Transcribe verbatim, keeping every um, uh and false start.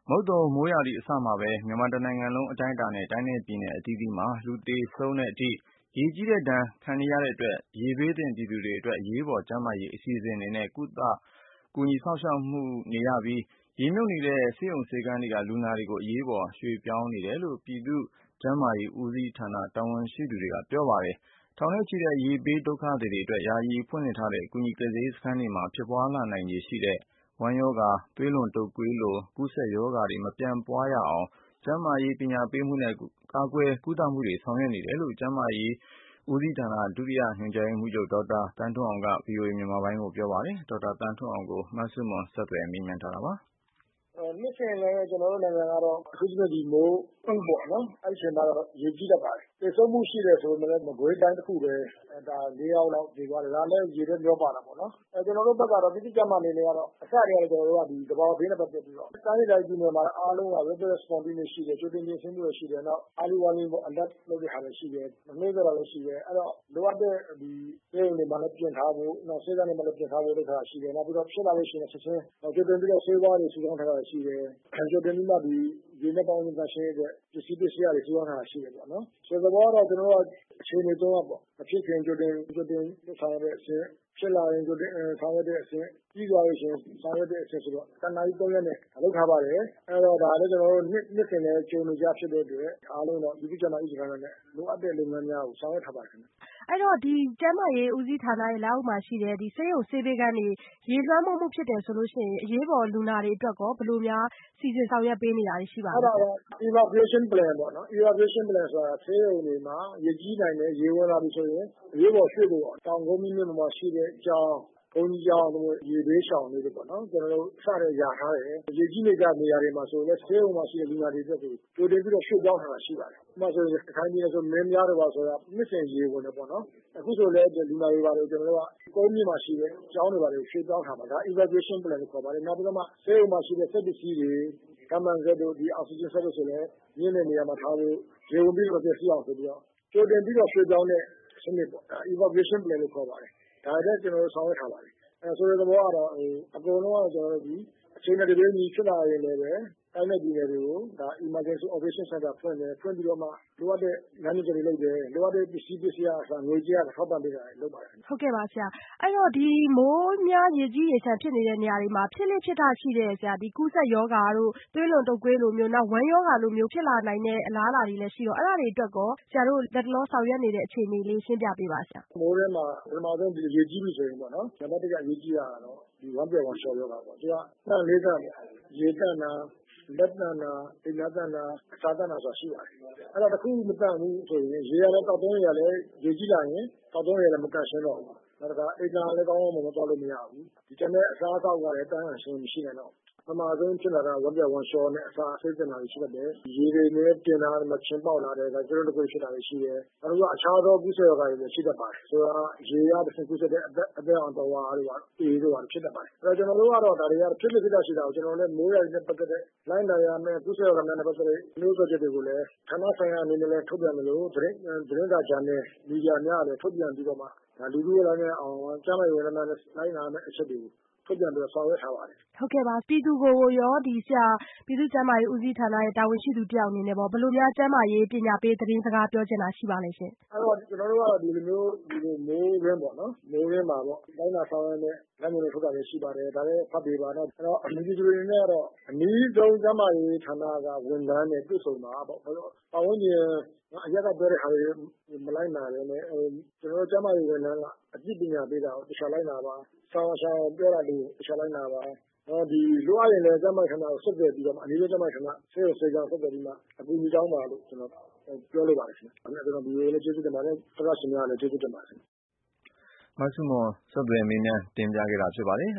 မုတ်သုန်မိုးရာသီအစမှာပဲမြန်မာတနိုင်ငံလုံးအတိုင်းအတာနဲ့တိုင်းနဲ့ပြည်နယ်အသီးသီးမှာလူသေဆုံးတဲ့အထိရေကြီးတဲ့ဒဏ်ခံနေရတဲ့အတွက်ရေဘေးသင့်ပြည်သူတွေအတွက်အရေးပေါ်ကျန်းမာရေးအစီအစဉ်တွေနဲ့ကုသကူညီစောင့်ရှောက်နေရပြီးရေမြုပ်နေတဲ့ဆေးရုံဆေးခန်းတွေကလူနာတွေကိုအရေးပေါ်ရွှေ့ပြောင်းနေတယ်လို့ပြည်သူ့ကျန်းမာရေးဦးစီးဌာနတာဝန်ရှိသူတွေကပြောပါတယ်။ထောင်နဲ့ချီတဲ့ရေဘေးဒုက္ခသည်တွေအတွက်ယာယီဖွင့်လှစ်ထားတဲ့ကူညီကယ်ဆယ်ရေးစခန်းတွေမှာဖြစ်ပွားလာနိုင်ခြေရှိတဲ့ဝမ်းရောဂါ၊သွေးလွန်တုပ်ကွေးလိုကူးစက်ရောဂါတွေမပြန့်ပွားရအောင်ကျန်းမာရေးပညာပေးမှုနဲ့ကာကွယ်ကုသမှုတွေဆောင်ရွက်နေတယ်လို့ကျန်းမာရေးဦးစီးဌာနဒုတိယညွှန်ကြားရေးမှူးချုပ်ဒေါက်တာသန်းထွဋ်အောင်က ဗွီအိုအေမြန်မာပိုင်းကိုပြောပါတယ်။ဒေါက်တာသန်းထွဋ်အောင်ကိုမဆုမွန်ဆက်သွယ်မေးမြန်းထားတာပါ။နှစ်စဉ်လည်းကျွန်တော်တို့နိုင်ငံကတော့အထူးသဖြင့်ဒီမိုးဥပေါ့နော်အဲ့ဒီချိန်မှာတော့ရေကြီးတတ်ပါတယ်။သေဆုံးမှုရှိတယ်ဆိုပေမဲ့လည်းမကွေးတိုင်းတစ်ခုပဲဒါ၄ယောက်လောက်သေသွားတယ်။ဒါလည်းရေထဲမျောပါတာပေါ့နော်။အဲကျွန်တော်တို့ဘက်ကတော့ပြည်သူ့ကျန်းမာရေးနေကတော့အစတည်းကကျွန်တော်တို့ကဒီသဘာဝဘေးနဲ့ပတ်သက်ပြီးတော့တိုင်းဒေသကြီးပြည်နယ်မှာအားလုံးက rapid response team တွေရှိတယ်၊ကြိုတင်ပြင်ဆင်မှုတွေရှိတယ်။နောက် early warning ပေါ့ alert လုပ်တဲ့ဟာတွေရှိတယ်။နှိမ့်တော့လည်းရှိတယ်။အဲ့တော့လိုအပ်တဲ့ဒီဆေးရုံတွေမှာလည်းပြင်ထားဖို့နောက်ဆေးကန်းတွေမှာလည်းပြင်ထားဖို့လုပ်ထားတာရှိတယ်။နောက်ပြီးတော့ဖြစ်လာလို့ရှိရင်ချက်ချင်းကြိုတင်ပြီးတော့ဆေးဝါးတွေစုဆောင်းထားတာရှိတယ်။ကြိုတင်ပြီးမှဒီရေနဲ့ပေါင်းသရှင်းတဲ့ပစ္စည်းပစ္စည်းတွေစုဆောင်းထားတာရှိတယ်ပေါ့နော်။ဆိုတော့ကတော့ကျွန်တော်တို့အခြေအနေသုံးရပ်ပေါ့။အဖြစ်ခင်ကြိုတင်ကြိုတင်ဆောင်ရတဲ့အဆင့်ဖြစ်လာရင်ကြိုတင်ဆောင်ရတဲ့အဆင့်ပြီးသွားလို့ရှိရင်ဆောင်ရတဲ့အဆင့်ဆိုတော့တနားကြီးသုံးရက်နဲ့လုပ်ထားပါတယ်။အဲ့တော့ဒါလည်းကျွန်တော်တို့နှစ်နှစ်တင်လည်းကြုံနေကြဖြစ်တဲ့အတွက်အားလုံးတော့ဒီပြဿနာဥစ္စာတွေနဲ့လိုအပ်တဲ့လုပ်ငန်းများကိုဆောင်ရွက်ထားပါတယ်။အဲ့တော့ဒီကျန်းမာရေးဦးစီးဌာနရဲ့လက်အောက်မှာရှိတဲ့ဒီဆေးရုံဆေးပေးခန်းတွေရေလွှမ်းမိုးမှုဖြစ်တယ်ဆိုလို့ရှိရင်အရေးပေါ်လူနာတွေအတွက်ကောဘယ်လိုများစီစဉ်ဆောင်ရွက်ပေးနေတာရှိပါလဲ။အဲ့ဒါတော့ evacuation plan ပေါ့နော် evacuation plan ဆိုတာဆေးရုံတွေမှာရေကြီးနိုင်တယ်ရေဝင်လာပြီဆိုရင်အရေးပေါ်ရွှေ့ဖို့တောင်ကုန်းမြင့်မှာရှိတဲ့အကြောင်းဘုန်းကြီးကျောင်းတို့ရေဘေးရှောင်တွေပေါ့နော်ကျွန်တော်တို့စတဲ့ຢာထားတယ်ရေကြီးနေကြနေရာတွေမှာဆိုလည်းဆေးရုံမှာရှိတဲ့လူနာတွေအတွက်ကိုကြိုတင်ပြီးတော့ရွှေ့ပြောင်းထားတာရှိပါတယ်။ဥပမာဆိုရင်ခိုင်းကြီးဆိုမင်းများတော့ပါဆိုတာနှစ်စဉ်ရေဝင်တယ်ပေါ့နော်။အခုဆိုလည်းလူနာတွေပါတယ်ကျွန်တော်တို့ကကုန်းမြင့်မှာရှိတဲ့ကျောင်းတွေပါတယ်ရွှေ့ပြောင်းထားပါဒါ evacuation plan လို့ခေါ်ပါတယ်။နောက်ပြီးတော့မှဆေးရုံမှာရှိတဲ့စက်ပစ္စည်းတွေကမှန်စက်တို့ဒီအောက်ဆီဂျင်စက်တို့ဆိုလည်းမြင့်တဲ့နေရာမှာထားဖို့ရေဝင်ပြီးတော့ပြည့်စုံအောင်ဆိုပြီးတော့ကြိုတင်ပြီးတော့ရွှေ့ပြောင်းတဲ့စနစ်ပေါ့ဒါ evacuation plan လို့ခေါ်ပါတယ်။ဒါလည်းကျွန်တော်တို့ဆောင်ရွက်ထားပါတယ်။အဲဆိုတဲ့သဘောကတော့အကုန်လုံးကကျွန်တော်တို့ဒီအချိန်နဲ့တပြေးညီဖြစ်လာရင်လည်းပဲတိုင်းနဲ့ပြည်နယ်တွေကိုဒါ emergency operation center ဖွင့်တယ်ဖွင့်ပြီးတော့မှလိုအပ်တဲ့လမ်းညွှန်ချက်တွေလုပ်တယ်လိုအပ်တဲ့ပစ္စည်းပစ္စည်းအစားငွေကြေးအထောက်ပံ့ပေးတာတွေလုပ်ပါတယ်။ဟုတ်ကဲ့ပါဆရာ။အဲ့တော့ဒီမိုးများရေကြီးရေချမ်းဖြစ်နေတဲ့နေရာတွေမှာဖြစ်လေဖြစ်တာရှိတဲ့ဆရာဒီကူးစက်ရောဂါတို့သွေးလွန်တုပ်ကွေးလိုမျိုးနောက်ဝမ်းရောဂါလိုမျိုးဖြစ်လာနိုင်တဲ့အလားအလာတွေလည်းရှိတော့အဲ့ဒါတွေအတွက်ကောဆရာတို့လက်တလောဆောင်ရွက်နေတဲ့အခြေအနေလေးရှင်းပြပေးပါဆရာ။မိုးထဲမှာပထမဆုံးဒီရေကြီးပြီဆိုရင်ပေါ့နော်နံပါတ်တစ်ကရေကြီးရတာတော့ဒီဝမ်းပျက်ဝမ်းလျှောရောဂါပေါ့။သူကတန်လေးတန်ပေါ့ရေတန့်တာလက်တန့်တာအိမ်နာတန့်တာအစာတန့်တာဆိုတာရှိပါတယ်။အဲ့တော့တခုမတန့်ဘူးဆိုရင်ရေရလည်းတောက်သုံးရလည်းရေကြီးလာရင်တောက်သုံးရလည်းမတန့်ရှင်းတော့ဘူး။နောက်တစ်ခါအိမ်နာလည်းကောင်းကောင်းမွန်မွန်သွားလို့မရဘူး။ဒီကျန်တဲ့အစားအသောက်ကလည်းတန့်ရှင်းမရှိနိုင်တော့ပထမဆုံးဖြစ်လာတာဝမ်းပျက်ဝမ်းလျှောနဲ့အစာအဆိပ်တင်တာတွေရှိတတ်တယ်။ရေတွေနဲ့တင်တာမချင်ပေါက်လာတယ်ဒါကျတော့တခုဖြစ်တာတွေရှိတယ်။နောက်တစ်ခုအခြားသောကူးစက်ရောဂါတွေလည်းရှိတတ်ပါတယ်။ဆိုတော့ရေရတစ်ဆင့်ကူးစက်တဲ့အသက်အသက်အောင်တော်ဝါတို့ပါအေးတို့ပါဖြစ်တတ်ပါတယ်။အဲ့တော့ကျွန်တော်တို့ကတော့ဒါတွေကဖြစ်ဖြစ်ဖြစ်တာရှိတာကိုကျွန်တော်လည်းမိုးရည်နဲ့ပတ်သက်တဲ့လိုင်းနိုင်ရမယ်ကူးစက်ရောဂါများနဲ့ပတ်သက်တဲ့မျိုးစေ့ချက်တွေကိုလည်းဌာနဆိုင်ရာအနေနဲ့လည်းထုတ်ပြန်လို့သတင်းသတင်းစာဂျာနယ်မီဒီယာများလည်းထုတ်ပြန်ပြီးတော့မှဒါလူလူလည်းနဲ့အောင်ကျန်းမာရေးဝန်ထမ်းတွေလိုင်းနာမယ့်အချက်တွေကိုထုတ်ပြန်ပြီးဆောင်ရွက်ထားပါတယ်။ဟုတ်ကဲ့ပါပြည်သူကိုရောဒီဆရာပြည်သူ့ကျန်းမာရေးဦးစီးဌာနရဲ့တာဝန်ရှိသူတယောက်အနေနဲ့ပေါ့ဘယ်လိုများကျန်းမာရေးပညာပေးသတင်းစကားပြောချင်တာရှိပါလဲရှင်။အဲ့တော့ကျွန်တော်တို့ကဒီလိုမျိုးဒီလိုမိုးရင်းပေါ့နော်မိုးရင်းမှာပေါ့တိုင်းနာဆောင်ရွက်တဲ့လမ်းညွှန်တွေထုတ်တာလည်းရှိပါတယ်ဒါလည်းဖတ်ပေးပါတော့အဲ့တော့ဒီဒီတွေနဲ့ကတော့အနည်းဆုံးကျန်းမာရေးဌာနကဝန်ထမ်းနဲ့တွေ့ဆုံတာပေါ့ဘာလို့ပတ်ဝန်းကျင်အရက်ကပြောတဲ့ဟာတွေမလိုက်နာတယ်နဲ့ကျွန်တော်တို့ကျန်းမာရေးဝန်ထမ်းကအသိပညာပေးတာကိုတခြားလိုက်နာပါဆောင်းဆောင်းပြောတာလေးတခြားလိုက်နာပါတော့ဒီလိုအပ်ရင်လည်းကျန်းမာရေးဌာနကိုဆက်သွယ်ပြီးတော့အနည်းဆုံးကျန်းမာရေးဌာနဆေးရုံဆေးကြောင်းဆက်သွယ်ပြီးမှအကူအညီတောင်းပါလို့ကျွန်တော်ပြောလိုပါတယ်ခင်ဗျ။အဲ့တော့ဒီလိုလေးကျေးဇူးတင်ပါတယ်။သရရှင်များလည်းကျေးဇူးတင်ပါတယ်။မဆုမွန်ဆက်သွယ်မေးမြန်းတင်ပြခဲ့တာဖြစ်ပါတယ်